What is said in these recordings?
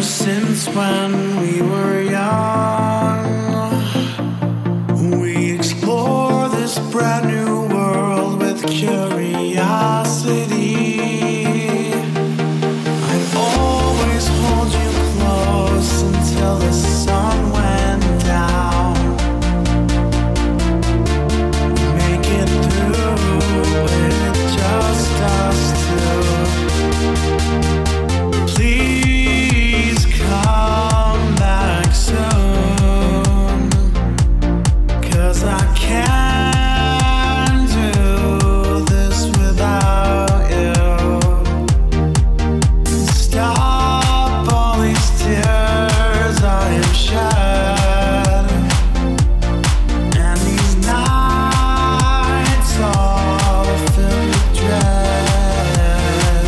since when we were young. We explore this brand new world with curiosity. I'd always hold you close until the sun went down. We make it through with just us two. Please come back soon, 'cause I can't do this without you. Stop all these tears I have shed, and these nights all filled with dread.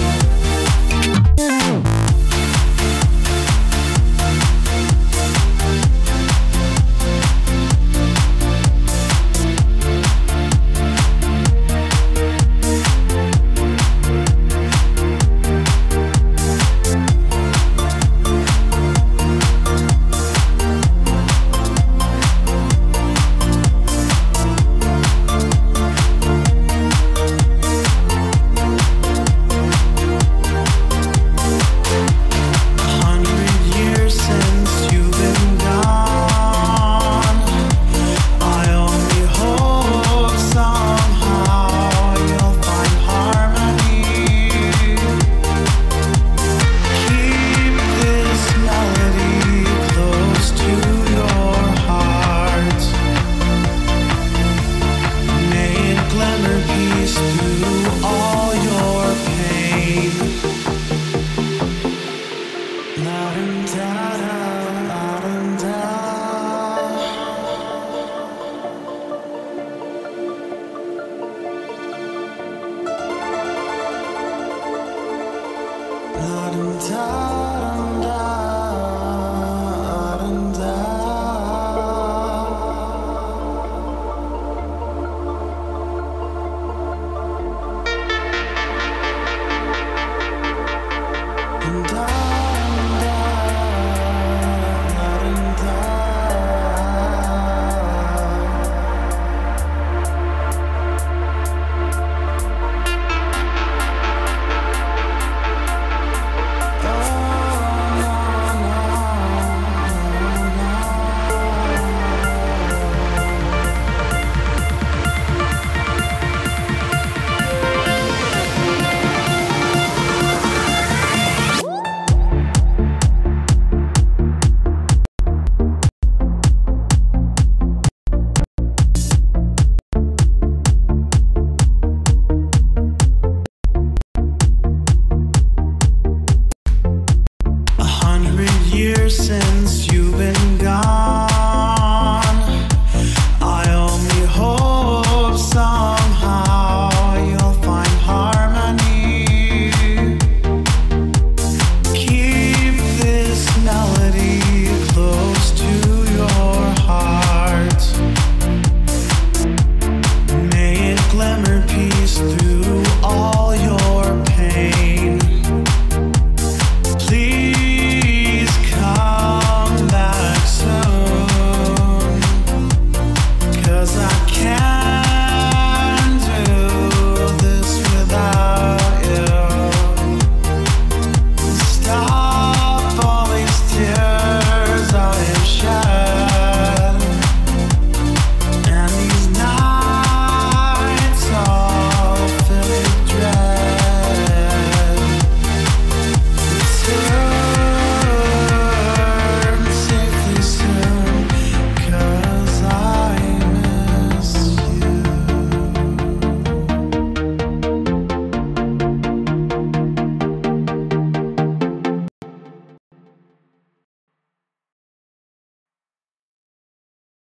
La